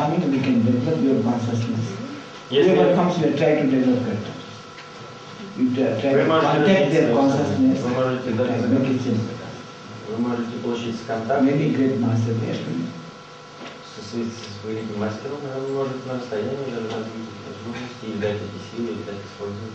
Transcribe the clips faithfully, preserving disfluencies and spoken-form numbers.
coming, we can develop your consciousness. Whoever comes, we try to develop it. We try to contact their consciousness and make it change. Вы можете получить контакт Many great masters there. со своим мастером, и он может на расстоянии даже развить возможности и дать эти силы, и дать использовать.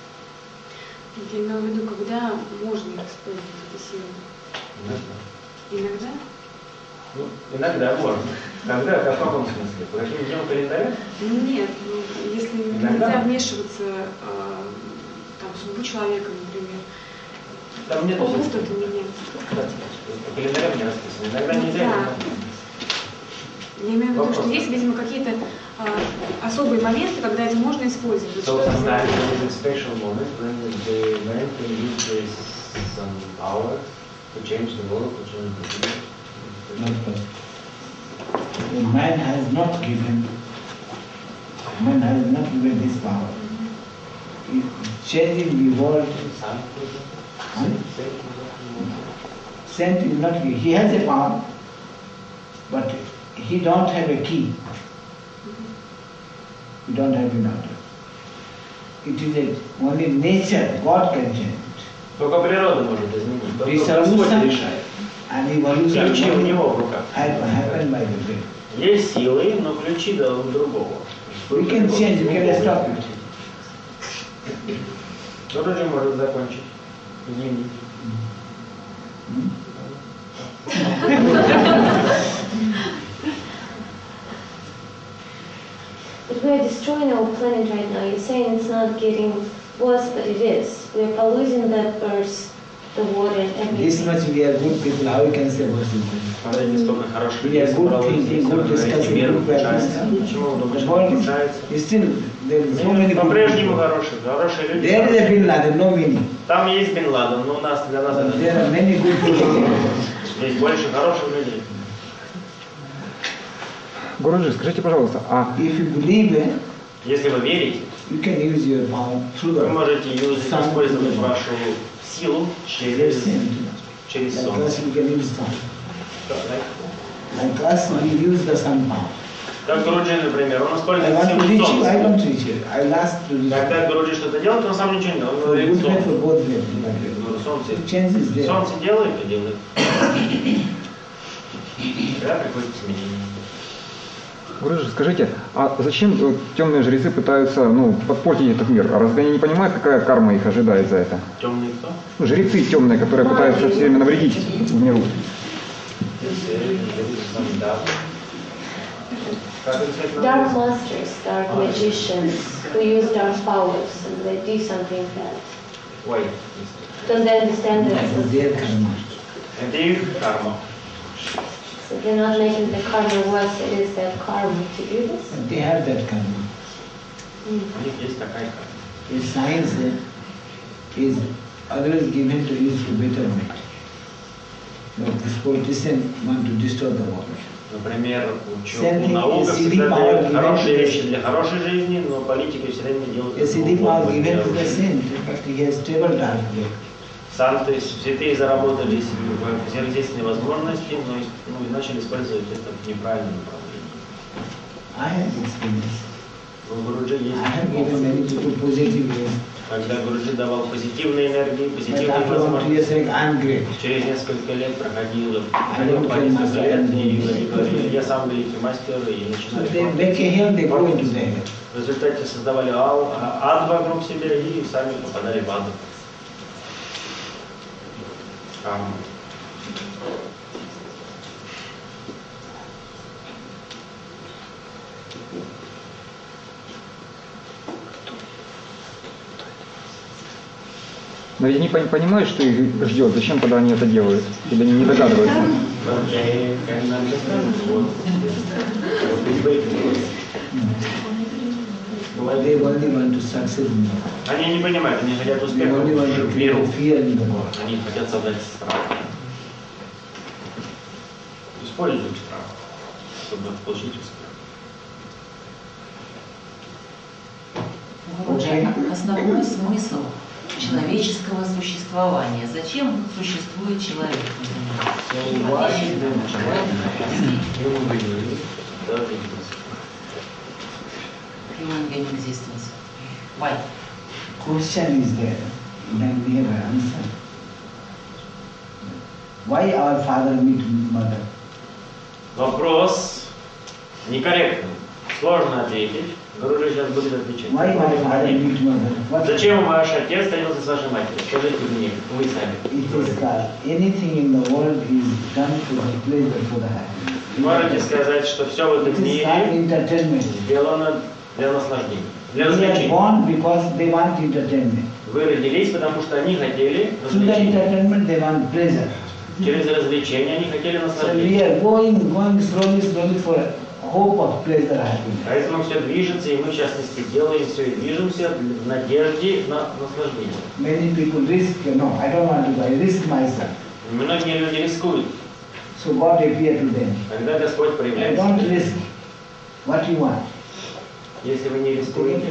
Я имею в виду, когда можно использовать эти силы? Иногда. Иногда? Ну, иногда можно. Когда, в каком смысле? По каким дням календаря? Нет, ну, если иногда нельзя вмешиваться э, там, в судьбу человека, например, там нет опыт что-то меняется. По календарям не расписано. Иногда нельзя. Да. Я имею в виду, что есть, видимо, какие-то а, особые моменты, когда это можно использовать. So sometimes there is a special moment when the man can use this some power to change the world, to change the world. Not possible. The man has not given, man has not given this power. Changing the world, huh? Saint is not, he has a power, but he don't have a key. He don't have an order. It is a, only nature, God can change it. Только природа может изменить. Только Господь решает. Ключи у него в руках. Есть силы, но ключи да у другого. We can change, we can stop it. Кто же может закончить? Изменить. But we are destroying our planet right now. You're saying it's not getting worse, but it is. We are polluting the earth, the water, and everything. This much we are good people, how we can say worse people? We are good thinking, good discussing, good practice. The world is still, there is so many good people. There is a Bin Laden, no meaning. Там есть Бин Ладен, но у нас для нас это. There are many good people. Есть больше хороших людей. Гуруджи, скажите, пожалуйста, а If you believe it, если вы верите, you can use your power through the вы можете использовать вашу силу через через like солнце. us, we can use sun. Like us, we use the sun power. Как Гуруджи, например, он I использует want to силу reach you, I солнца. don't reach it. I last to reach Когда Гуруджи что-то делает, он сам ничего не делает. Он for говорит good way, солнце. for both way. Ну, солнце. Change is there. Солнце делает и делает. Когда приходит изменение. Гуруджи, скажите, а зачем э, темные жрецы пытаются, ну, подпортить этот мир? А разве они не понимают, какая карма их ожидает за это? Темные кто? Ну, жрецы темные, которые пытаются все время навредить в миру. Dark masters, dark magicians who use dark powers and they do something bad. Why? Don't they understand That is that? their karma. Это их карма. So they're not making the karma worse, it is their karma to do this. And they have that karma. У них есть такая карма. If science is always given to use to betterment, but this politician want to destroy the world. Например, ученые наука всегда дает хорошие вещи для хорошей жизни, но политика все время делает санты, святые заработали сердечные возможности, но, ну, и начали использовать это в неправильном направлении. У Гуруджи есть когда Гуруджи давал позитивные энергии, позитивные возможности. Через несколько лет проходило, проходило по несколько лет, и они говорили, я сам великий мастер, и начинали. В результате создавали ад вокруг себя и сами попадали в ад. Карма. Но ведь они понимают, что их ждет, зачем тогда они это делают? Или они не догадываются? Они не понимают, они хотят успеха в миру. Они хотят создать страх. Используют страх, чтобы получить успех. Основной смысл человеческого существования. Зачем существует человек? fueling and existence. Why? Question is there, then we have an answer. Why our father meet mother? Вопрос некорректный. Сложно ответить. Гуру сейчас будет отвечать. Why my father meet mother? What Зачем ваш отец встретился с вашей матерью? Скажите мне, вы сами. it is called, anything in the world is done to the pleasure, for the happiness. Можете сказать, что все в It этом is called мире entertainment. сделано для наслаждения, для They are развлечения. born because they want entertainment. Вы родились, потому что они хотели Through the развлечения. entertainment they want pleasure. Через развлечения они хотели So we наслаждения. are going, going slowly, slowly for hope of pleasure, happiness. Поэтому все движется, и мы в частности делаем все и движемся в надежде на наслаждение. Many people risk, no, I don't want to go, I risk myself. Многие люди рискуют, So God appear to them. когда Господь I проявляется. don't risk. What you want? Если вы не рискуете,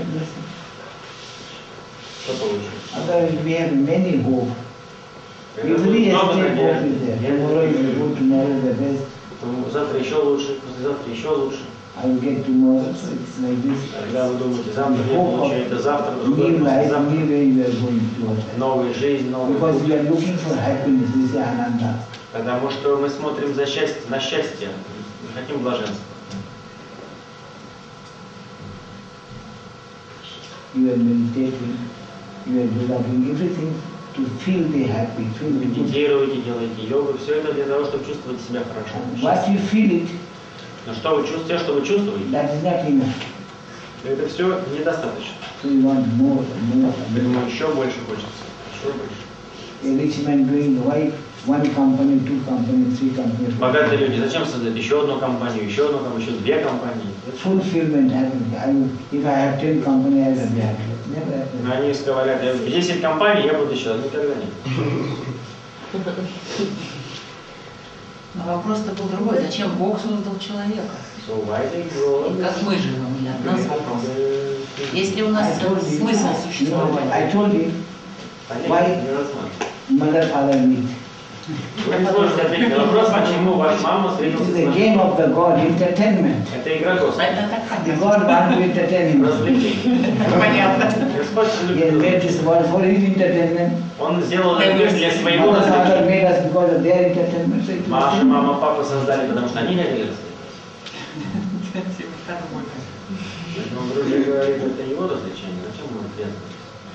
что получится? Otherwise we have many hope. Когда Every будет много estate hope is надежды, there. Tomorrow is good, tomorrow is the best. то завтра еще лучше, послезавтра еще лучше. I will get tomorrow, so it's like this. Когда вы думаете, завтра я Hope получу of это, завтра другое, new life, послезавтра. new way we are going towards that. Новая жизнь, новый Because путь. we are looking for happiness, this is Ananda. Потому что мы смотрим за счастье, на счастье, мы хотим блаженства. You are meditating, you are developing everything to feel the happy, feel the good. Медитируете, делаете йогу, все это для того, чтобы чувствовать себя хорошо. What you feel it, Но что вы чувствуете, что вы чувствуете, that is not enough. это все недостаточно. So you want more, more, Поэтому more. еще больше хочется, еще больше. A rich man doing why one company, two companies, three companies. Богатые люди, зачем создать еще одну компанию, еще одну компанию, еще две компании? Fulfillment happens. I will, if I have ten companies, I will be happy. Never happens. Но они говорят, в десять компаний я буду еще, никогда нет. Но вопрос-то был другой. Зачем Бог создал человека? So why they grow? И как мы живем? И от нас вопрос. Есть ли у I нас told you, смысл you know, существования? I told you, Они Why? не рассматривают. mother, father meet. Вы не сможете ответить на вопрос, почему ваша мама It встретилась is с the нашей. game of the God, entertainment. Это игра Господа. Это так The понятно. God wants to entertain him. Развлечение. Понятно. Господь He has любит. made this world for his entertainment. Он сделал этот мир для своего Mother, father развлечения. made us because of their entertainment. So it was Маша, simple. мама, папа создали, потому что они хотели развлекаться. Поэтому друзья говорит, это его развлечение, зачем ему ответственность?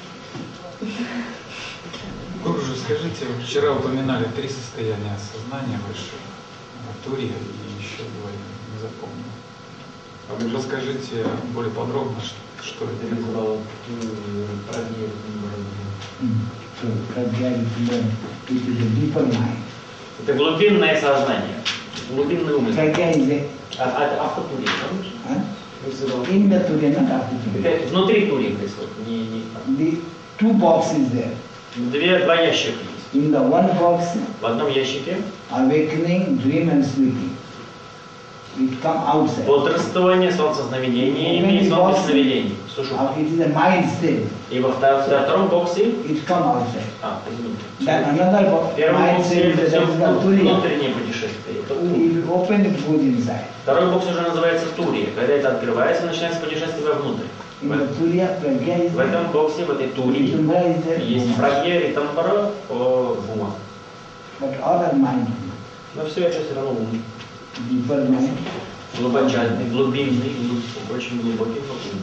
Гуружи, скажите, вы вчера упоминали три состояния сознания высшего, Турия и еще двое, не запомнил. А вы расскажите более подробно, что, что это Это такое. называл Прагья. Mm. So, Prajna is learned. It is a deeper mind. Это глубинное сознание, глубинный ум. Prajna is a, А, а, автотурия, помнишь? huh? Называл. In the Turya, not after Turya. Это внутри турии происходит, не, не The two boxes there. Две, два ящика есть. In the one box, В одном ящике awakening, dream and sleeping. It come outside. бодрствование, сон со сновидениями и сон без сновидений. Сушу. Uh, It is a mind state. И во втор- во втором боксе, It come outside. а, извините, Then another box, в первом mind боксе state, это that все is the Turya. внутреннее путешествие, это ум. If you open, it goes inside. Второй бокс уже называется турия, когда это открывается, начинается путешествие вовнутрь. In the Turya, Prajna is В этом боксе, в этой турии, Ritumbara is there, есть прагья, ритамбара, о, бума. but other mind, Но все это все равно ум. deeper mind, Глубочайный, глубинный, глуб- очень глубокий ум.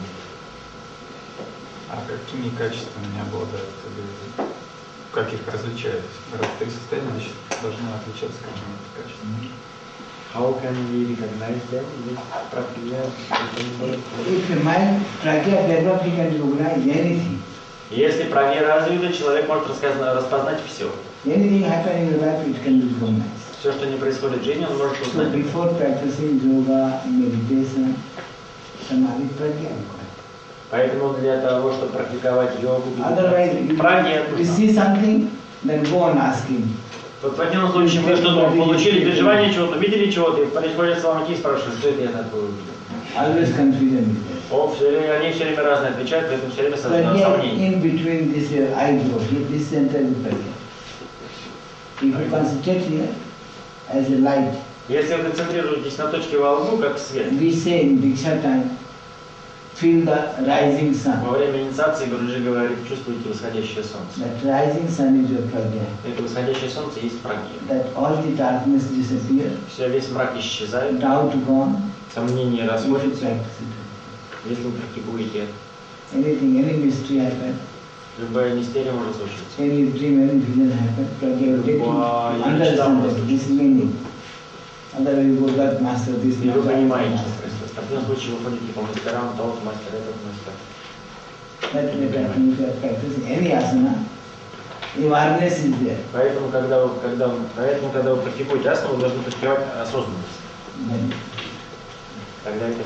А какими качествами обладают? Или как их различают? Раз три состояния, значит, должны отличаться какими-то качествами. how can we recognize them? This Prajna, if the mind, Prajna develops, he can recognize anything. Если прагья развита, человек может рассказать- распознать все. Anything happen in your life, it can be recognized. Все, что не происходит в жизни, он может So узнать. before practicing yoga, meditation, samadhi, prajna required. Поэтому для того, чтобы практиковать йогу, Otherwise, you, прагья you нужна. see something, then go on asking. Вот в противном случае вы что-то получили, переживание чего-то, увидели чего-то, и приходят словаки и спрашивают, что это я такое увидел. Always confusion is there. О, все время, они все время разные отвечают, поэтому все время создано Prajna сомнение. in between this uh, eyebrow, here, this center is prajna. If you concentrate here as a light, Если вы концентрируетесь на точке во лбу, как свет, we say in Diksha time, feel the rising sun. Во время инициации Гуруджи говорит, чувствуйте восходящее солнце. That rising sun is your pragya. Это восходящее солнце есть прагья. That all the darkness disappears. Все, весь мрак исчезает. Doubt gone. Сомнения расходятся. Practice Если вы практикуете, anything, any mystery happen. Любая мистерия может случиться. Any dream, any vision happen. Pragya will take you to understand that this meaning. Otherwise you go that master, this И вы понимаете, master. что происходит. В таком случае вы ходите по мастерам, тот мастер, этот мастер. That way that you can practice any asana. Awareness is there. Поэтому, когда вы, когда, поэтому, когда вы практикуете асану, вы должны практиковать осознанность. Then, Тогда это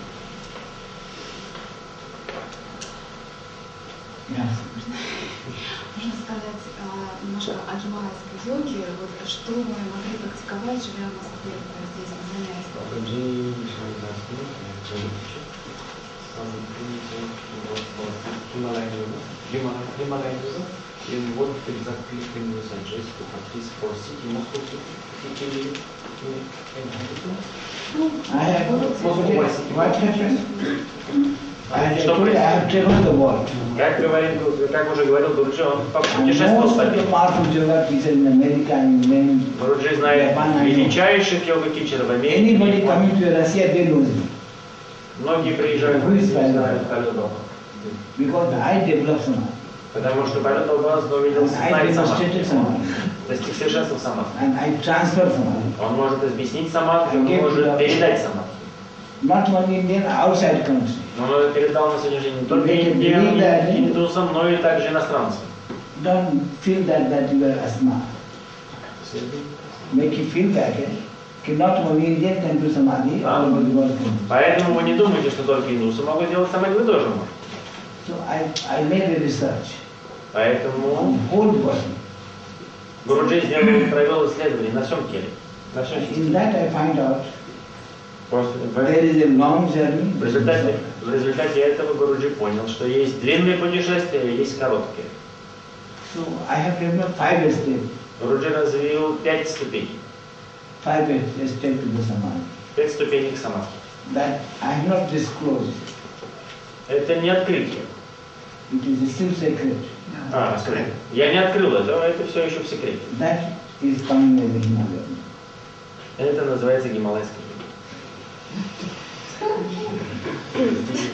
yeah. Можно сказать а, немножко о гималайской йоге, вот что мы могли практиковать, живя в Москве здесь на занятиях. In what exactly can you suggest to practice for city Moscow city I have what happened? I have told you, I have traveled the world. Как говорит, как уже говорил Гуруджи, он And путешествовал most по of the миру. powerful yoga teachers in America and in Гуруджи знает величайших йога-тичеров в Америке. anybody coming to Russia, they know him. Многие приезжают в Россию, знают Палю. Because I developed samadhi. Потому что Палю Бабас увидел And I сознание самадхи. demonstrated samadhi. Достиг совершенства в самадхи. And I transferred samadhi. Он может объяснить самадхи, он может передать самадхи. Not only Indian, outside country. Но он это передал на сегодняшний день не только индиям, индусам, но и также иностранцам. Don't feel that that you are asma. Make you feel that eh? Not only Indian can do samadhi, all over the world can do. Поэтому вы не думайте, что только индусы могут делать самадхи, вы тоже можете. So I, I made a research Поэтому on whole body. Гуруджи сделал, провел исследование на всем теле. На всем теле. In that I find out Просто there is a long journey. В результате, в результате этого Гуруджи понял, что есть длинные путешествия, а есть короткие. So I have developed five steps. Гуруджи развил пять ступеней. Five steps to the samadhi. Пять ступеней к самадхи. That I have not disclosed. Это не открытие. It is still secret. А, sorry. Я не открыл это, это все еще в секрете. That is coming as a Himalayan. Это называется гималайский.